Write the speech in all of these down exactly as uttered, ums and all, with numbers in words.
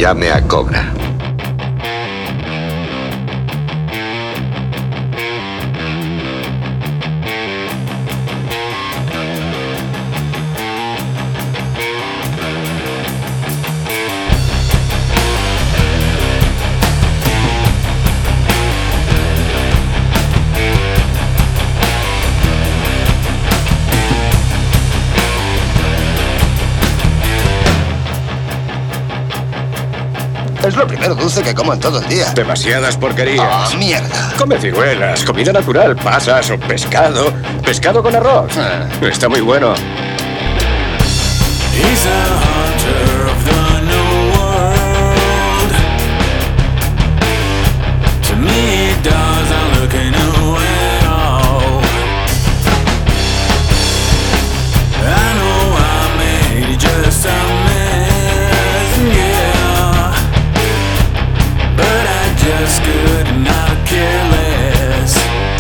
llame a Cobra. Es lo primero dulce que como en todo el día. Demasiadas porquerías. ¡Ah, mierda! Come ciruelas, comida natural, pasas o pescado. Pescado con arroz. Ah. Está muy bueno. He's a hunter of the new world. To me it doesn't look new at all. I know I made just a mess, yeah, but I just could not care less.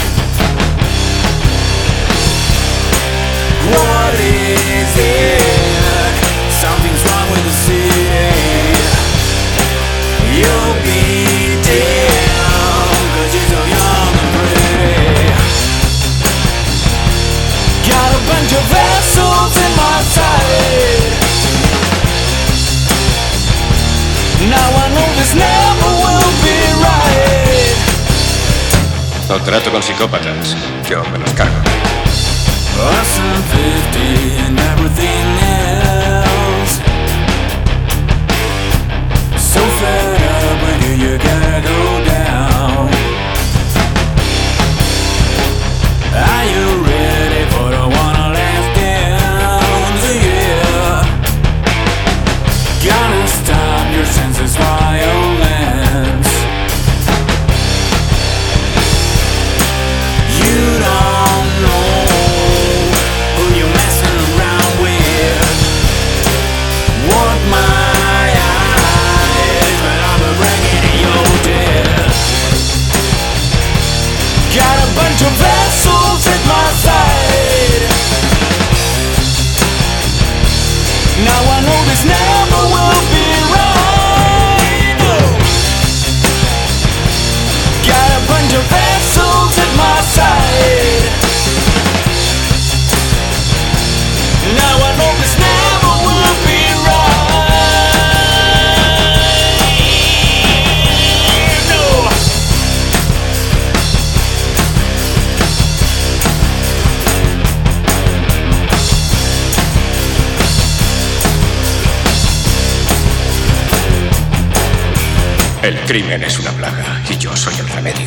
What is it? Something's wrong with the city. You'll be damned, 'cause you're so young and pretty. Got a bunch of vessels in my side. Now I know this never will be right. No trato con psicópatas. Yo me los cargo. Us and fifty and everything else. So fed up with you, you gotta go down. Are you ready for the one last dance? Yeah. Gotta stop your senses violence. You don't know who you're messing around with. Walk my eyes, but I'm breaking your death. Got a bunch of vessels at my side. Now I know this never will be right. No. Got a bunch of vessels at my side. Now I know this never will be right. No. El crimen es una plaga y yo soy el remedio.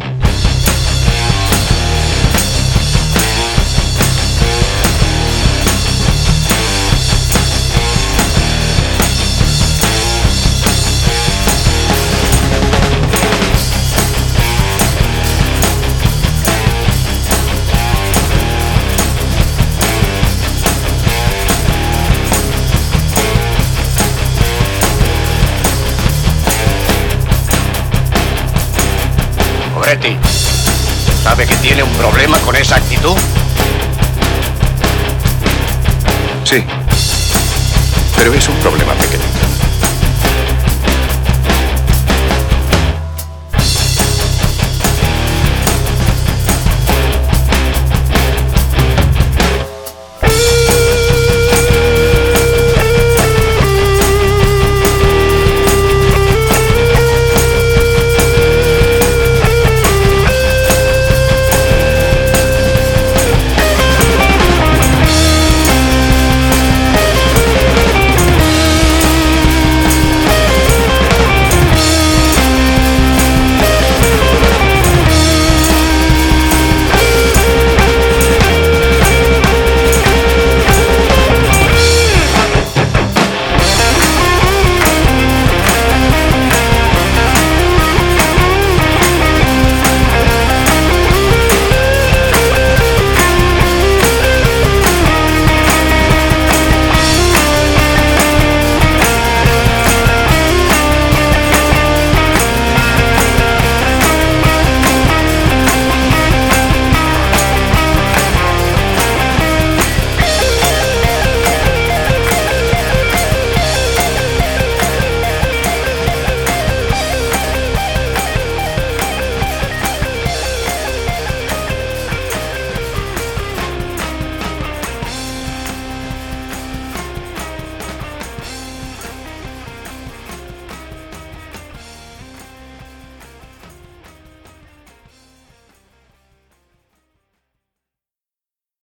Moretti, ¿sabe que tiene un problema con esa actitud? Sí. Pero es un problema pequeño.